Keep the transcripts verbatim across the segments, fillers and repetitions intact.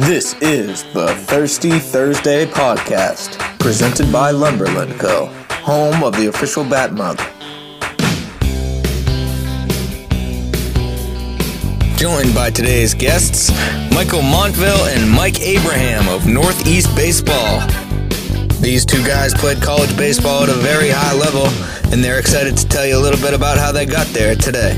This is the Thirsty Thursday podcast, presented by Lumberland Co., home of the official Bat Mug. Joined by today's guests, Michael Montville and Mike Abraham of Northeast Baseball. These two guys played college baseball at a very high level, and they're excited to tell you a little bit about how they got there today.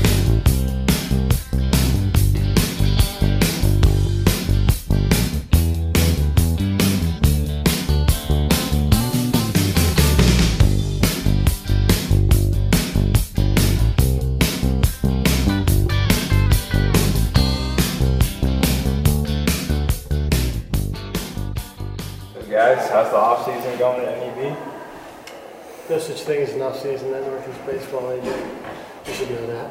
Guys, how's the off season going at N E B? No such thing as an off season at Northeast Baseball. I do. You should know that.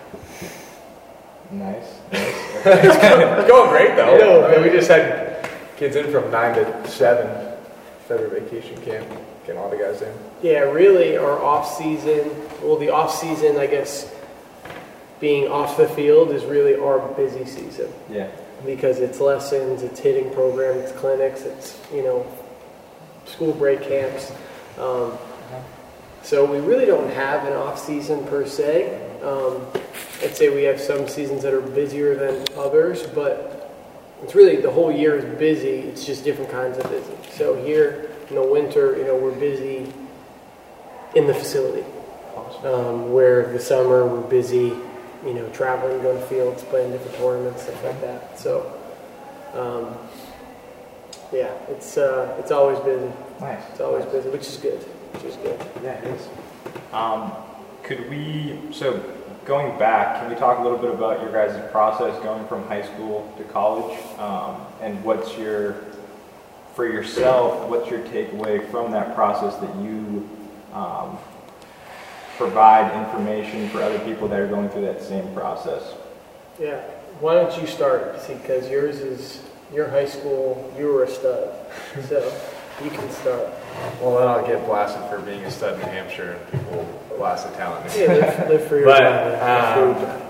Nice. nice. it's, going, it's going great though. No, I mean, we just had kids in from nine to seven, February vacation camp, getting all the guys in. Yeah, really, our off season. Well, the off season, I guess, being off the field is really our busy season. Yeah. Because it's lessons, it's hitting program, it's clinics, it's, you know, school break camps. Um, so we really don't have an off season per se. Um, I'd say we have some seasons that are busier than others, but it's really the whole year is busy. It's just different kinds of busy. So here in the winter, you know, we're busy in the facility. Um, where the summer we're busy, you know, traveling, going to fields, playing different tournaments, stuff like that. So, um, yeah, it's uh, it's always busy. Nice. It's always nice. busy, which is good. Which is good. Yeah, it is. Um, could we, so going back, can we talk a little bit about your guys' process going from high school to college? Um, and what's your, for yourself, what's your takeaway from that process that you um, provide information for other people that are going through that same process? Yeah. Why don't you start? See, because yours is, your high school, you were a stud. So you can start. Well, then I'll get blasted for being a stud in New Hampshire and people blast the talent. Yeah, live, live for your But, job. um,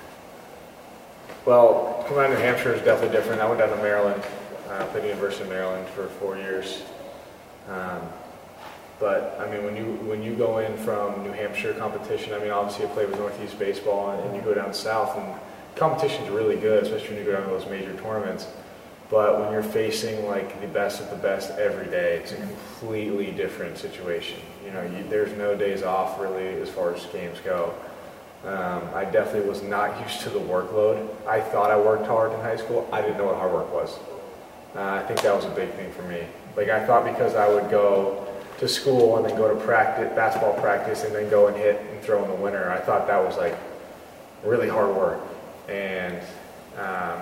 Well, coming out of New Hampshire is definitely different. I went down to Maryland. I uh, played at the University of Maryland for four years. Um, But I mean, when you when you go in from New Hampshire competition, I mean, obviously I played with Northeast Baseball, and, and you go down south, and competition's really good, especially when you go down to those major tournaments. But when you're facing like the best of the best every day, it's a completely different situation. You know, you, there's no days off really as far as games go. Um, I definitely was not used to the workload. I thought I worked hard in high school. I didn't know what hard work was. Uh, I think that was a big thing for me. Like I thought because I would go to school and then go to practice, basketball practice, and then go and hit and throw in the winter. I thought that was like really hard work. And um,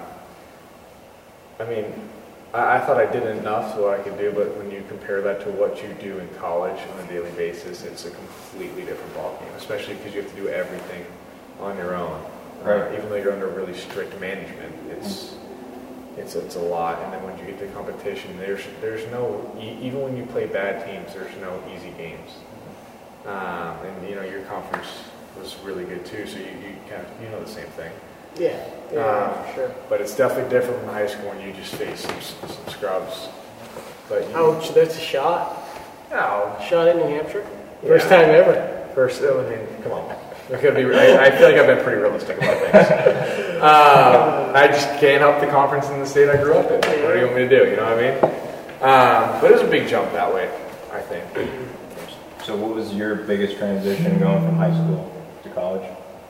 I mean, I, I thought I did enough to what I could do, but when you compare that to what you do in college on a daily basis, it's a completely different ballgame, especially because you have to do everything on your own. Right. Uh, even though you're under really strict management, it's It's it's a lot, and then when you get to competition, there's there's no even when you play bad teams, there's no easy games. Um, and you know your conference was really good too, so you, you kind of you know the same thing. Yeah, yeah, Um, for sure. But it's definitely different from high school when you just face some, some scrubs. But you, Ouch, that's a shot. no, Shot in New Hampshire? First Yeah. time ever. first I mean, come on. I, could be, I, I feel like I've been pretty realistic about things. um, I just can't help the conference in the state I grew up in. What do you want me to do? You know what I mean? Um, but it was a big jump that way, I think. So what was your biggest transition going from high school to college?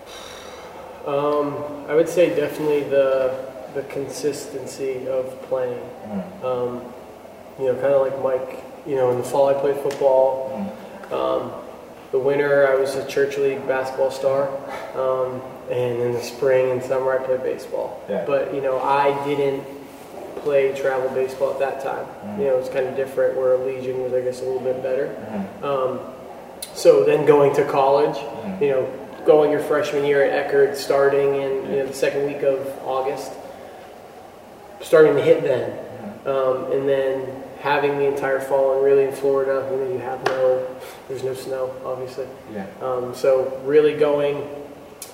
Um, I would say definitely the the consistency of playing. Mm. Um, you know, kind of like Mike. You know, in the fall I played football. Mm. Um, the winter I was a church league basketball star, um, and in the spring and summer I played baseball. Yeah. But you know, I didn't play travel baseball at that time. Mm. You know, it was kind of different. Where Legion was, I guess, a little bit better. Mm. Um, so then going to college, Mm. you know, going your freshman year at Eckerd, starting in you know the second week of August, starting to hit then, um, and then having the entire fall and really in Florida, you know, you have no, there's no snow, obviously. Yeah. Um, so really going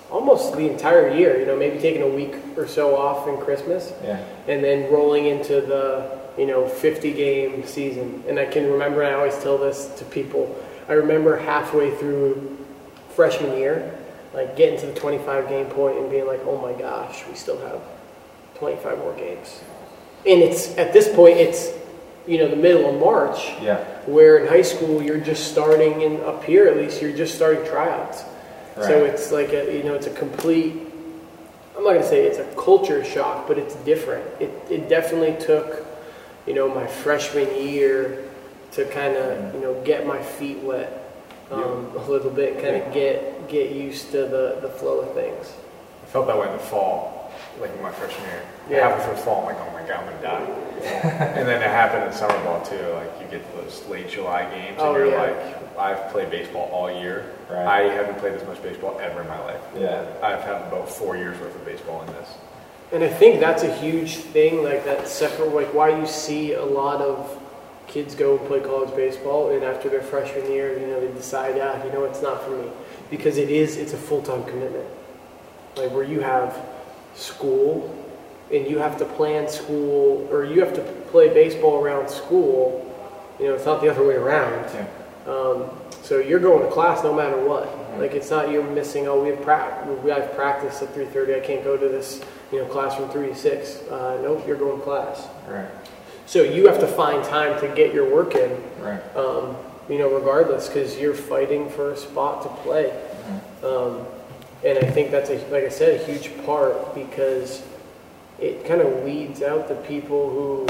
almost the entire year. You know, maybe taking a week or so off in Christmas, Yeah. and then rolling into the you know fifty game season. And I can remember, and I always tell this to people, I remember halfway through freshman year, like getting to the twenty-five game point and being like, oh my gosh, we still have twenty-five more games. And it's at this point, it's you know the middle of March, Yeah. where in high school you're just starting, in up here at least, you're just starting tryouts. Right. So it's like a, you know it's a complete, I'm not gonna say it's a culture shock, but it's different. It it definitely took you know my freshman year to kind of you know get my feet wet um, a little bit, kind of get get used to the the flow of things. I felt that way in the fall, like in my freshman year. Yeah. Halfway through the fall, I'm like, oh my god, I'm gonna die. And then it happened in summer ball too. Like you get to those late July games, Oh, and you're yeah. like, I've played baseball all year. Right. I haven't played this much baseball ever in my life. Yeah. I've had about four years worth of baseball in this. And I think that's a huge thing, like that separate, like why you see a lot of kids go and play college baseball, and after their freshman year, you know, they decide, yeah, you know, it's not for me, because it is, it's a full-time commitment, like where you have school, and you have to plan school, or you have to play baseball around school. You know, it's not the other way around. Yeah. Um, so you're going to class no matter what. Mm-hmm. Like it's not you're missing. Oh, we have pra- we have practice at three thirty. I can't go to this. You know, class from three to six. Uh, nope, you're going to class. Right. So you have to find time to get your work in. Right. Um, you know, regardless, because you're fighting for a spot to play. Mm-hmm. Um, and I think that's a, like I said, a huge part, because it kind of weeds out the people who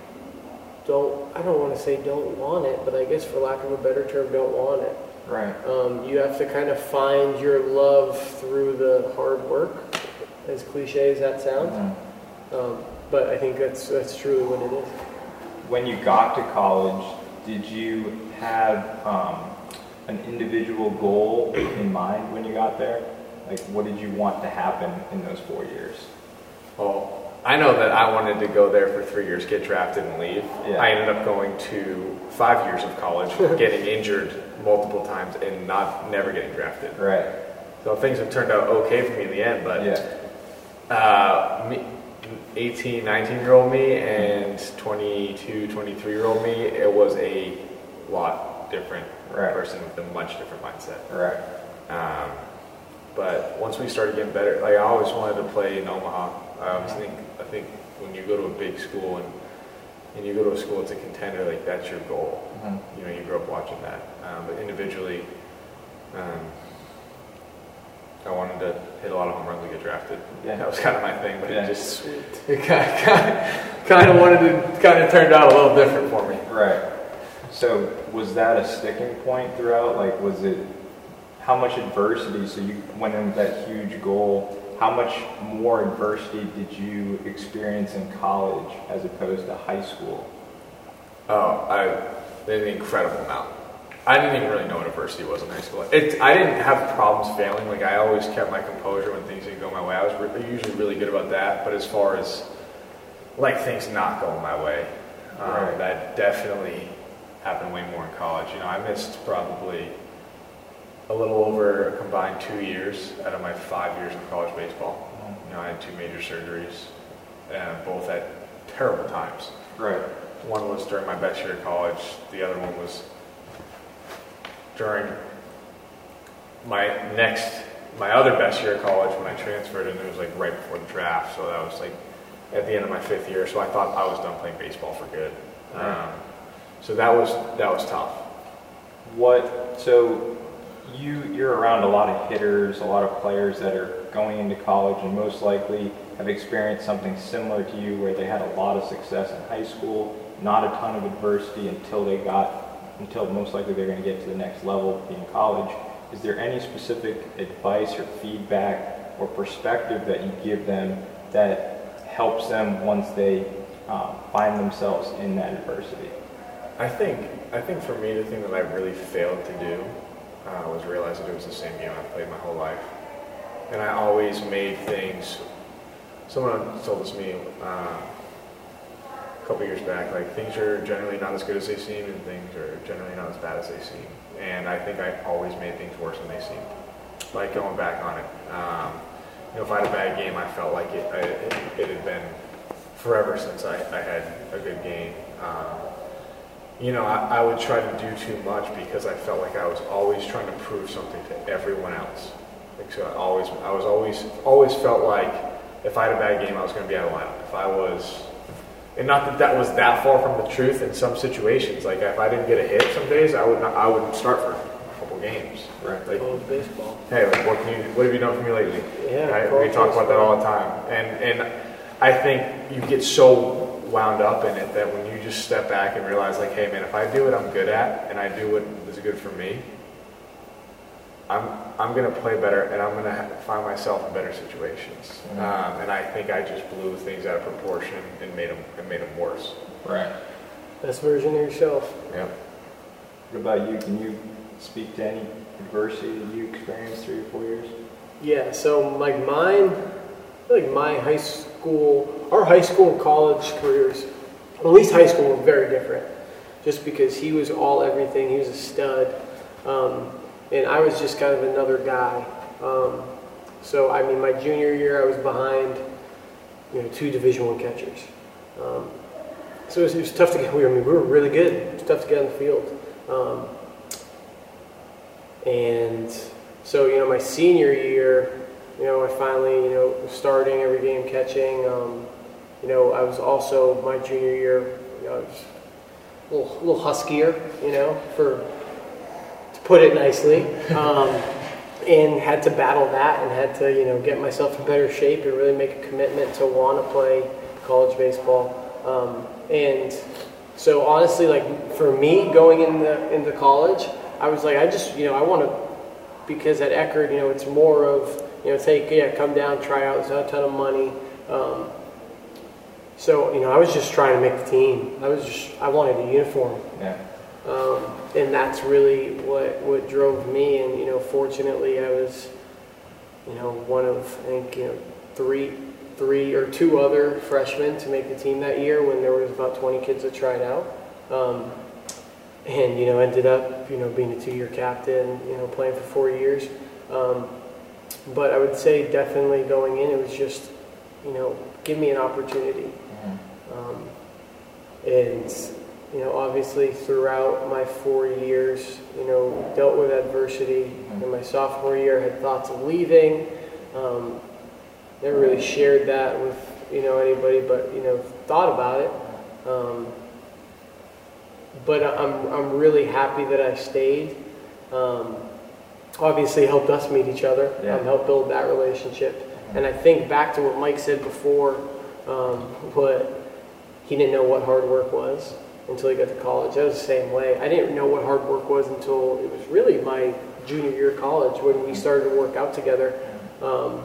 don't, I don't want to say don't want it, but I guess for lack of a better term, don't want it. Right. Um, you have to kind of find your love through the hard work, as cliche as that sounds. Mm-hmm. Um, but I think that's that's truly what it is. When you got to college, did you have um, an individual goal in mind when you got there? Like, what did you want to happen in those four years? Well, I know that I wanted to go there for three years, get drafted, and leave. Yeah. I ended up going to five years of college, getting injured multiple times, and not never getting drafted. Right. So things have turned out okay for me in the end, but Yeah. uh, me, eighteen, nineteen-year-old me and twenty-two, twenty-three-year-old me, it was a lot different Right. person with a much different mindset. Right. Um, but once we started getting better, like I always wanted to play in Omaha. I always think, I think when you go to a big school and, and you go to a school that's a contender, like that's your goal. Mm-hmm. You know, you grow up watching that. Um, but individually, um, I wanted to hit a lot of home runs and get drafted. Yeah. That was kind of my thing, but Yeah. it just, it kind of, kind of, kind of wanted to, kind of turned out a little different for me. Right. So was that a sticking point throughout? Like, was it, how much adversity, so you went in with that huge goal, how much more adversity did you experience in college as opposed to high school? Oh, I, an incredible amount. I didn't even really know what adversity was in high school. It, I didn't have problems failing. Like, I always kept my composure when things didn't go my way. I was re- usually really good about that. But as far as, like, things not going my way, um, Right. that definitely happened way more in college. You know, I missed probably a little over a combined two years out of my five years of college baseball. You know, I had two major surgeries, uh, both at terrible times. Right. One was during my best year of college. The other one was during my next, my other best year of college when I transferred, and it was like right before the draft. So that was like at the end of my fifth year. So I thought I was done playing baseball for good. Right. Um, so that was that was tough. What, so you, you're around a lot of hitters, a lot of players that are going into college and most likely have experienced something similar to you where they had a lot of success in high school, not a ton of adversity until they got, until most likely they're going to get to the next level, being college. Is there any specific advice or feedback or perspective that you give them that helps them once they um, find themselves in that adversity? I think I think for me the thing that I really failed to do uh, was realize that it was the same game I've played my whole life, and I always made things. Someone told this to me uh, a couple years back, like things are generally not as good as they seem, and things are generally not as bad as they seem. And I think I always made things worse than they seemed. like going back on it. Um, you know, if I had a bad game, I felt like it, I, it, it had been forever since I, I had a good game. Um, you know, I, I would try to do too much because I felt like I was always trying to prove something to everyone else. Like, so I always, I was always, always felt like if I had a bad game, I was going to be out of lineup. If I was, and not that that was that far from the truth in some situations. Like if I didn't get a hit some days, I would not, I wouldn't start for a couple games. Right. Like, College baseball. Hey, like, what can you, what have you done for me lately? Yeah. Right? We talk about that all the time, and and I think you get so wound up in it that when you just step back and realize, like, hey, man, if I do what I'm good at and I do what is good for me, I'm I'm gonna play better and I'm gonna find myself in better situations. Mm-hmm. Um, and I think I just blew things out of proportion and made them and made them worse. Right. Best version of yourself. Yeah. What about you? Can you speak to any adversity that you experienced through your four years? Yeah. So like mine, I feel like my high school, our high school and college careers, at least high school, were very different. Just because he was all everything, he was a stud. Um, And I was just kind of another guy. Um, so, I mean, my junior year, I was behind, you know, two Division One catchers. Um, so it was, it was tough to get. We were, I mean, we were really good. It was tough to get on the field. Um, and so, you know, my senior year, you know, I finally, you know, was starting every game, catching. Um, you know, I was also my junior year. You know, I was a little, a little huskier, you know, for. Put it nicely, um, and had to battle that and had to, you know, get myself in better shape and really make a commitment to want to play college baseball. Um, and so honestly, like for me going into into college, I was like, I just, you know, I want to, because at Eckerd, you know, it's more of, you know, take, yeah, come down, try out, it's not a ton of money. Um, so, you know, I was just trying to make the team. I was just, I wanted a uniform. Yeah. Um, and that's really what, what drove me. And, you know, fortunately I was, you know, one of, I think, you know, three, three or two other freshmen to make the team that year when there was about twenty kids that tried out. Um, and, you know, ended up, you know, being a two-year captain, you know, playing for four years. Um, but I would say definitely going in, it was just, you know, give me an opportunity. Mm-hmm. Um, and, you know, obviously throughout my four years, you know, dealt with adversity. Mm-hmm. In my sophomore year, I had thoughts of leaving. Um, never really shared that with, you know, anybody, but, you know, thought about it. Um, but I'm I'm really happy that I stayed. Um, obviously helped us meet each other, yeah. um, helped build that relationship. Mm-hmm. And I think back to what Mike said before, um, what he didn't know what hard work was until he got to college. I was the same way. I didn't know what hard work was until it was really my junior year of college when we started to work out together. Um,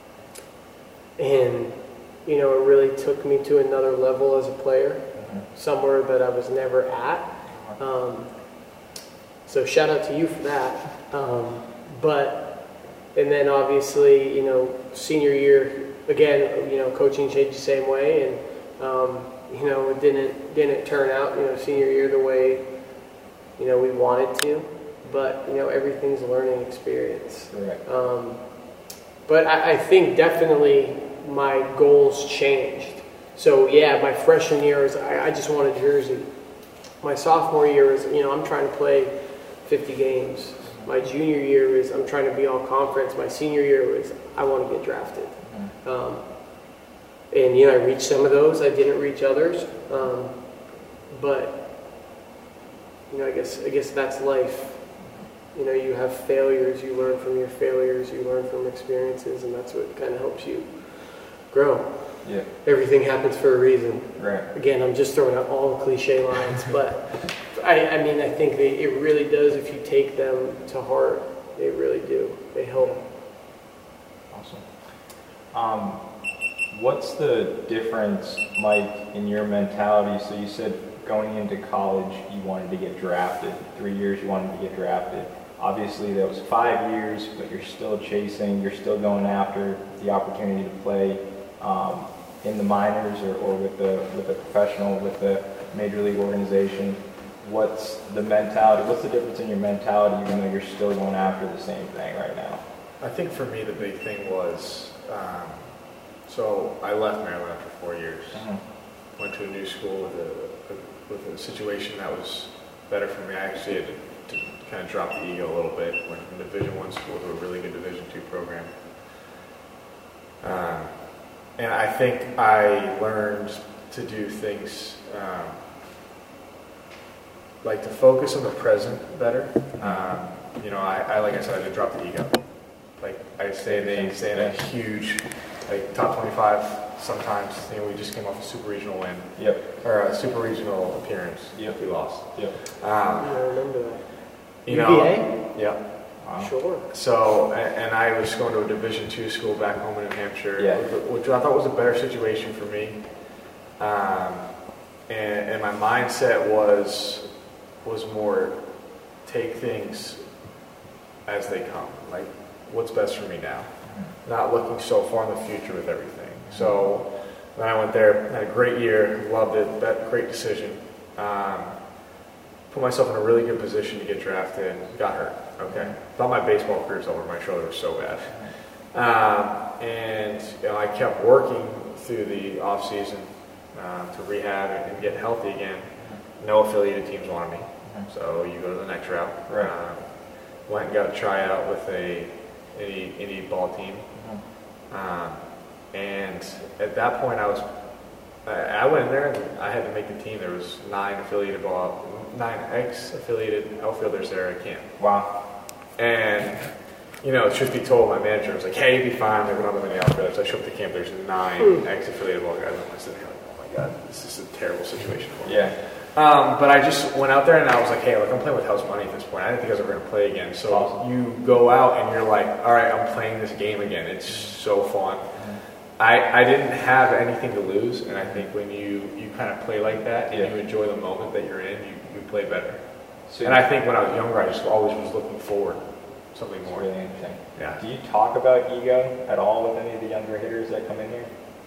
and, you know, it really took me to another level as a player, mm-hmm. somewhere that I was never at. Um, so shout out to you for that. Um, but, and then obviously, you know, senior year, again, you know, coaching changed the same way. And, um, you know, it didn't didn't turn out, you know, senior year the way, you know, we wanted to. But, you know, everything's a learning experience. Right. Um, but I, I think definitely my goals changed. So, yeah, my freshman year, was, I, I just wanted Jersey. My sophomore year is, you know, I'm trying to play fifty games. My junior year is I'm trying to be all conference. My senior year was I want to get drafted. Mm-hmm. Um, And, you know, I reached some of those. I didn't reach others. Um, but, you know, I guess I guess that's life. You know, you have failures. You learn from your failures. You learn from experiences. And that's what kind of helps you grow. Yeah. Everything happens for a reason. Right. Again, I'm just throwing out all the cliche lines. But, I, I mean, I think they, it really does, if you take them to heart, they really do. They help. Awesome. Um, What's the difference, Mike, in your mentality? So you said going into college you wanted to get drafted. Three years you wanted to get drafted. Obviously that was five years, but you're still chasing, you're still going after the opportunity to play um, in the minors or, or with the with the professional, with the major league organization. What's the mentality? What's the difference in your mentality even though you're still going after the same thing right now? I think for me the big thing was, um, so I left Maryland after four years. Mm-hmm. Went to a new school with a, a with a situation that was better for me. I actually had to, to kind of drop the ego a little bit. Went from Division One school to a really good Division Two program, um, and I think I learned to do things um, like to focus on the present better. Um, you know, I, I like I said, I did drop the ego. Like I stay, they stay in a huge, like top twenty-five. Sometimes, you know, we just came off a super regional win. Yep. Or a super regional appearance. Yep. We lost. Yep. Um, I remember that. You U V A? know. Yep. Wow. Sure. So, and, and I was going to a Division Two school back home in New Hampshire, yeah. which I thought was a better situation for me. Um, and, and my mindset was was more take things as they come. Like, what's best for me now? Not looking so far in the future with everything. So when I went there, had a great year, loved it, that great decision. Um, put myself in a really good position to get drafted, got hurt. Okay, thought my baseball career was over. My shoulder was so bad, um, and you know, I kept working through the off season uh, to rehab and, and get healthy again. No affiliated teams wanted me, so you go to the next route. Right. Um, went and got a tryout with a any any ball team. Um, and at that point, I was I, I went in there and I had to make the team. There was nine affiliated ball, nine ex-affiliated outfielders there at camp. Wow. And you know, truth be told, my manager was like, "Hey, you'll be fine. They're not that many outfielders." I show up to camp. There's nine mm. ex-affiliated ball guys. I'm sitting there like, "Oh my god, this is a terrible situation for me." Yeah. Um, but I just went out there and I was like, hey, look, I'm playing with house money at this point. I didn't think I was ever going to play again. So awesome. You go out and you're like, all right, I'm playing this game again. It's so fun. Mm-hmm. I, I didn't have anything to lose, and I think when you, you kind of play like that and yeah. you enjoy the moment that you're in, you, you play better. So and I think when I was younger, I just always was looking forward to something more. Really interesting. Yeah. Do you talk about ego at all with any of the younger hitters that come in here?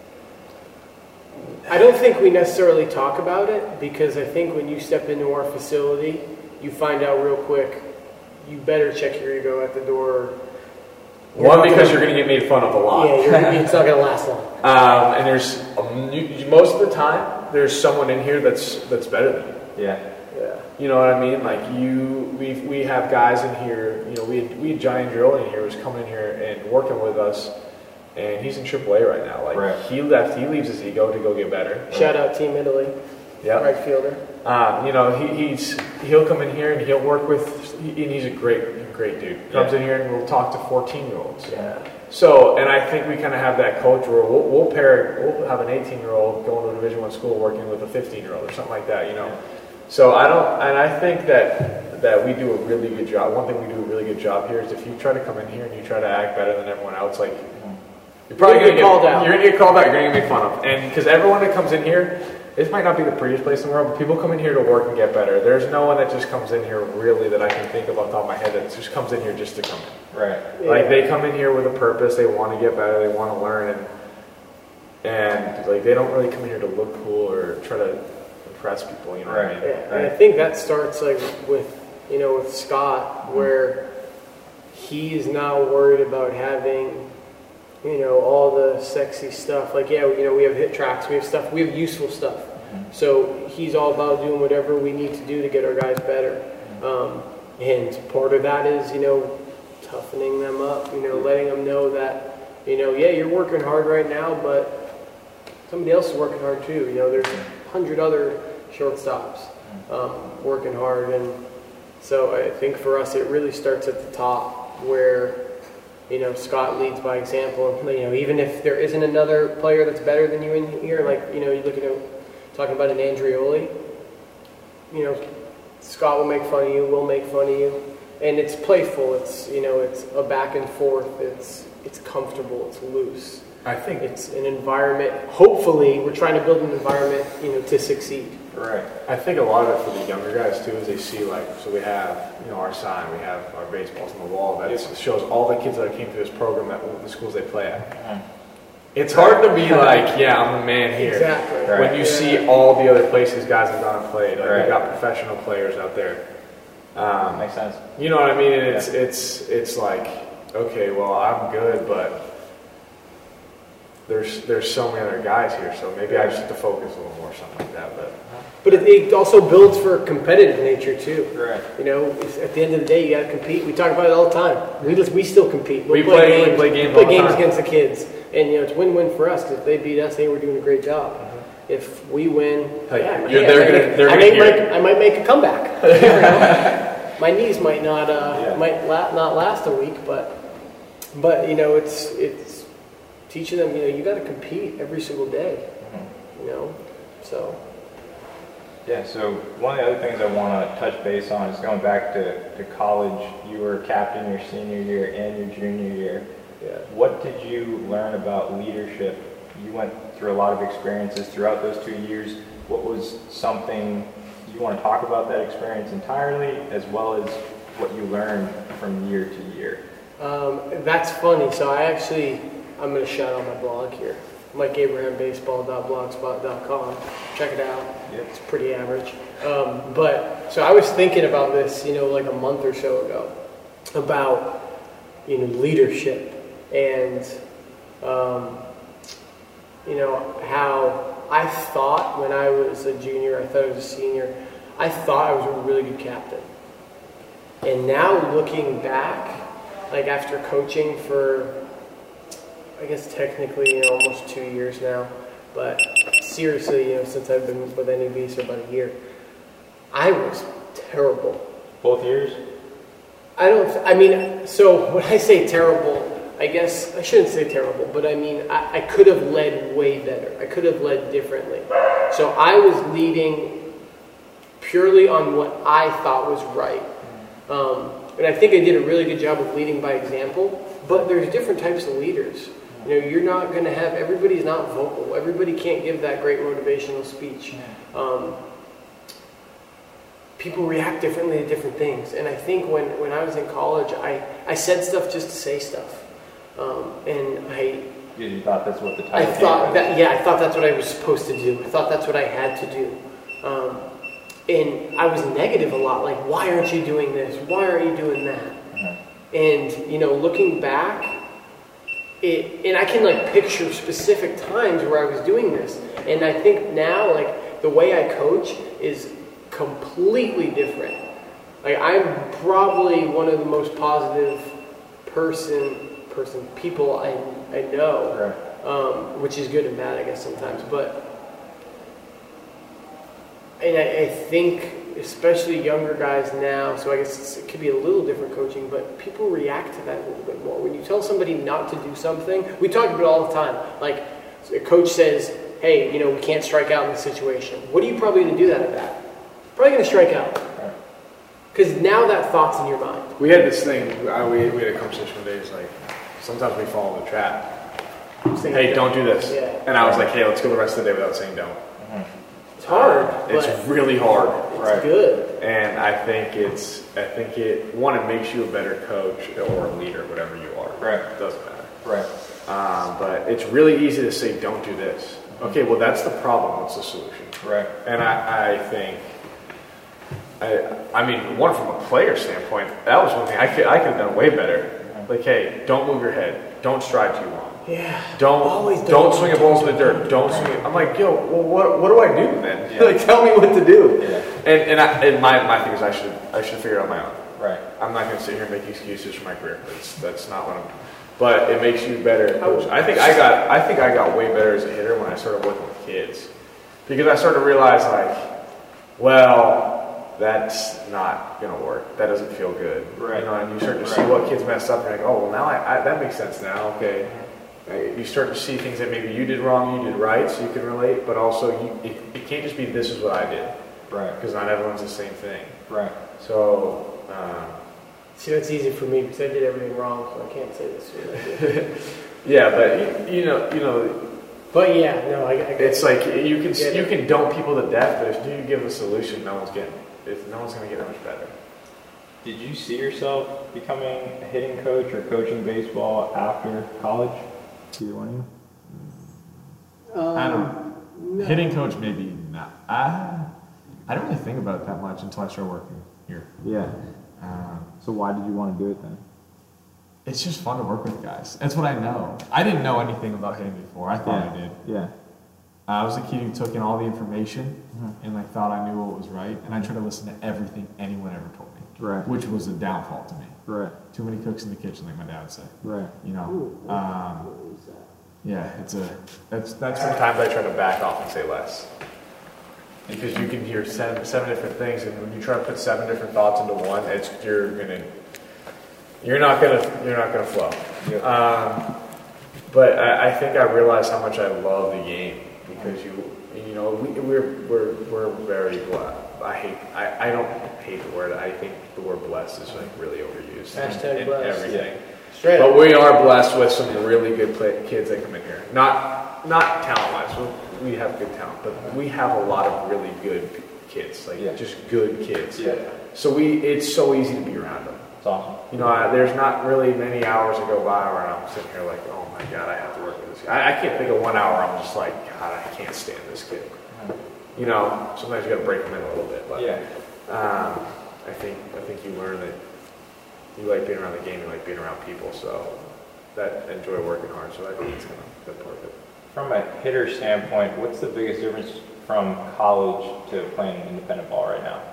I don't think we necessarily talk about it, because I think when you step into our facility, you find out real quick, you better check your ego at the door. One, because you're going to get made fun of a lot. Yeah, you're, it's not going to last long. Um, and there's, um, you, most of the time, there's someone in here that's that's better than you. Yeah. Yeah. You know what I mean? Like you, we we have guys in here, you know, we had, we had Johnny Andreoli in here who's coming in here and working with us. And he's in triple A right now. Like right. he left, he leaves his ego to go get better. Shout out Team Italy, yeah, right fielder. Um, you know, he, he's he'll come in here and he'll work with, and he's a great, great dude. Comes yeah. in here and we'll talk to fourteen-year-olds. Yeah. So, and I think we kind of have that culture where we'll, we'll pair, we'll have an eighteen-year-old going to a Division One school working with a fifteen-year-old or something like that. You know. Yeah. So I don't, and I think that that we do a really good job. One thing we do a really good job here is if you try to come in here and you try to act better than everyone else, like. You're probably going to get called out. You're going to get called out. You're going to get made fun of. And because everyone that comes in here, this might not be the prettiest place in the world, but people come in here to work and get better. There's no one that just comes in here really that I can think of off the top of my head that just comes in here just to come in. Right. Yeah. Like they come in here with a purpose. They want to get better. They want to learn, and and like they don't really come in here to look cool or try to impress people. You know right. what I mean? Yeah. And I think that starts like with you know with Scott, mm-hmm. where he is now worried about having. You know, all the sexy stuff. Like, yeah, you know, we have hit tracks, we have stuff, we have useful stuff. Mm-hmm. So he's all about doing whatever we need to do to get our guys better. Mm-hmm. Um, and part of that is, you know, toughening them up, you know, letting them know that, you know, yeah, you're working hard right now, but somebody else is working hard too. You know, there's a hundred other shortstops um, working hard. And so I think for us, it really starts at the top where, you know, Scott leads by example. You know, even if there isn't another player that's better than you in here, like, you know, you look at talking about an Andreoli, you know, Scott will make fun of you, we'll make fun of you. And it's playful, it's, you know, it's a back and forth, it's it's comfortable, it's loose. I think it's an environment, hopefully, we're trying to build an environment, you know, to succeed. Right. I think a lot of it for the younger guys, too, is they see, like, so we have, you know, our sign, we have our baseballs on the wall. That shows all the kids that came through this program at the schools they play at. Mm-hmm. It's hard to be like, yeah, I'm the man here. Exactly. Right. When you yeah. see all the other places guys have gone and played. Like, right. We've got professional players out there. Um, Makes sense. You know what I mean? And it's, yeah. it's, it's like, okay, well, I'm good, but there's there's so many other guys here, so maybe I just have to focus a little more, something like that. But But it, it also builds for competitive nature too. Right. You know, it's, at the end of the day, you got to compete. We talk about it all the time. We just, we still compete. We'll We play- we play games all the games time. against the kids, and you know, it's win-win for us because if they beat us, hey, we're doing a great job. If we win, Hey, yeah, you're- hey, they're I might gonna- make- they're I gonna might hear make- it. I might make a comeback. You never know. My knees might not uh, Yeah. might la- not last a week, but but you know, it's it's teaching them. You know, you got to compete every single day. You know, so. Yeah, so one of the other things I want to touch base on is going back to, to college. You were captain your senior year and your junior year. Yeah. What did you learn about leadership? You went through a lot of experiences throughout those two years. What was something you want to talk about that experience entirely, as well as what you learned from year to year? Um, that's funny. So I actually, I'm going to shout out my blog here, mike abraham baseball dot blogspot dot com. Check it out. Yep. It's pretty average. Um, but so I was thinking about this, you know, like a month or so ago, about, you know, leadership and, um, you know, how I thought when I was a junior, I thought I was a senior, I thought I was a really good captain. And now looking back, like after coaching for, I guess technically, you know, almost two years now, but seriously, you know, since I've been with N E B, so about a year, I was terrible. Both years? I don't, I mean, so when I say terrible, I guess, I shouldn't say terrible, but I mean, I, I could have led way better. I could have led differently. So I was leading purely on what I thought was right. Um, and I think I did a really good job of leading by example, but there's different types of leaders. You know, you're not going to have, everybody's not vocal. Everybody can't give that great motivational speech. Um, people react differently to different things. And I think when, when I was in college, I, I said stuff just to say stuff. Um, and I... You, you thought that's what the title I thought was? that, yeah, I thought that's what I was supposed to do. I thought that's what I had to do. Um, and I was negative a lot, like, why aren't you doing this? Why aren't you doing that? Mm-hmm. And, you know, looking back, it, and I can, like, picture specific times where I was doing this. And I think now, like, the way I coach is completely different. Like, I'm probably one of the most positive person, person, people I, I know, right. um, which is good and bad, I guess, sometimes. But, and I, I think, especially younger guys now, so I guess it's, it could be a little different coaching, but people react to that a little bit more. When you tell somebody not to do something, we talk about it all the time. Like, a coach says, hey, you know, we can't strike out in this situation. What are you probably going to do that at bat? Probably going to strike out. Because now that thought's in your mind. we had this thing, I, we, we had a conversation one day, it's like, sometimes we fall in the trap. Hey, don't do this. Yeah. And I was like, hey, let's go the rest of the day without saying don't. It's hard, It's but really hard. it's Right. good. And I think it's, I think it, one, it makes you a better coach or a leader, whatever you are. Right. It doesn't matter. Right. Um, but it's really easy to say, don't do this. Okay, well, that's the problem. What's the solution? Right. And I, I think, I, I mean, one from a player standpoint, that was one thing I could, I could have done way better. Like, hey, don't move your head. Don't stride too long. Yeah. Don't Always don't, don't swing a do ball to the dirt. Don't swing it. I'm like, yo, well, what what do I do then? Yeah. Like, tell me what to do. Yeah. And and, I, and my, my thing is I should I should figure it out on my own. Right. I'm not going to sit here and make excuses for my career. That's that's not what I'm. But it makes you better. Coach. I think I got I think I got way better as a hitter when I started working with kids, because I started to realize, like, well, that's not going to work. That doesn't feel good. Right. You know, and you start to Right. see what kids messed up. And you're like, oh, well, now I, I that makes sense now. Okay. You start to see things that maybe you did wrong, you did right, so you can relate. But also, you it, it can't just be this is what I did. Right. Because not everyone's the same thing. Right. So. Um, See, that's easy for me because I did everything wrong, so I can't say this. What I did. yeah, but you, you know, you know. But yeah, no, I, I It's like you can Get you it. can dump people to death, but if you give a solution, no one's getting. If no one's going to get much better. Did you see yourself becoming a hitting coach or coaching baseball after college? Either one of you? Um, I don't. no. Hitting coach, maybe not. I I don't really think about it that much until I started working here. Yeah. Um, So why did you want to do it then? it's just fun to work with guys. That's what I know. I didn't know anything about hitting before. I thought Yeah. I did. Yeah. I was a kid who took in all the information Mm-hmm. and like thought I knew what was right, and I tried to listen to everything anyone ever told me, Right. which was a downfall to me. Right. Too many cooks in the kitchen, like my dad would say. Right. You know, um, yeah, it's a that's that's what Sometimes I try to back off and say less. Because you can hear seven, seven different things, and when you try to put seven different thoughts into one, it's you're gonna you're not gonna you're not gonna flow. Um, but I, I think I realized how much I love the game because you you know we, we're we're we're very blessed. I hate I, I don't hate the word. I think the word blessed is like really overused. Hashtag in blessed. everything. Straight But up. we are blessed with some really good play, kids that come in here. Not not talent-wise, we we have good talent, but we have a lot of really good p- kids, like Yeah. just good kids. Yeah. So we, it's so easy to be around them. It's awesome. You know, I, there's not really many hours that go by where I'm sitting here like, oh my god, I have to work with this guy. I, I can't think of one hour I'm just like, God, I can't stand this kid. You know, sometimes you got to break them in a little bit, but Yeah. um, I think I think you learn that you like being around the game, you like being around people, so that enjoy working hard. So I think it's kind of good part of it. From a hitter standpoint, what's the biggest difference from college to playing independent ball right now?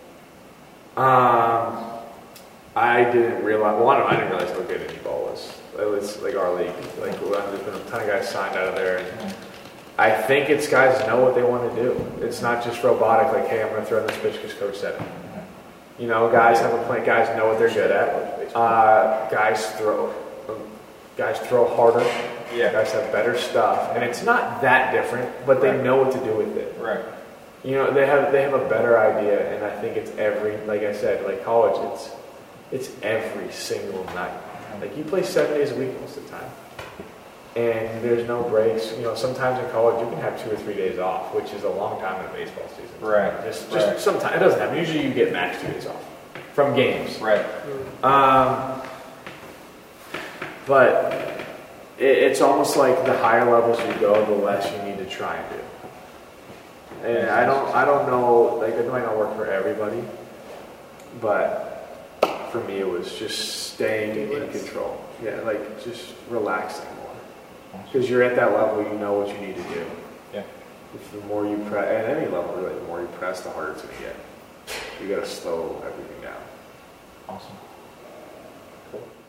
Um, I didn't realize. Well, I, don't, I didn't realize how good indie ball was. It was like our league. Like well, there's been a ton of guys signed out of there, and I think it's guys know what they want to do. It's not just robotic. Like, hey, I'm going to throw this pitch because coach said it. You know, guys have a plan. Guys know what they're good at. Uh, guys throw. Guys throw harder. Yeah. Guys have better stuff, and it's not that different, but they Right. know what to do with it. Right. You know, they have they have a better idea, and I think it's every, like I said, like college, it's it's every single night. Like you play seven days a week most of the time, and there's no breaks. You know, sometimes in college you can have two or three days off, which is a long time in a baseball season. Right. Just just Right. sometimes it doesn't happen. Usually you get max two days off from games. Right. Um, but it, it's almost like the higher levels you go, the less you need to try and do. And I don't, I don't know, like it might not work for everybody, but for me it was just staying in control. Yeah, like just relaxing more. Because you're at that level, you know what you need to do. Yeah. If the more you press, at any level really, the more you press, the harder it's going to get. You got to slow everything down. Awesome. Cool.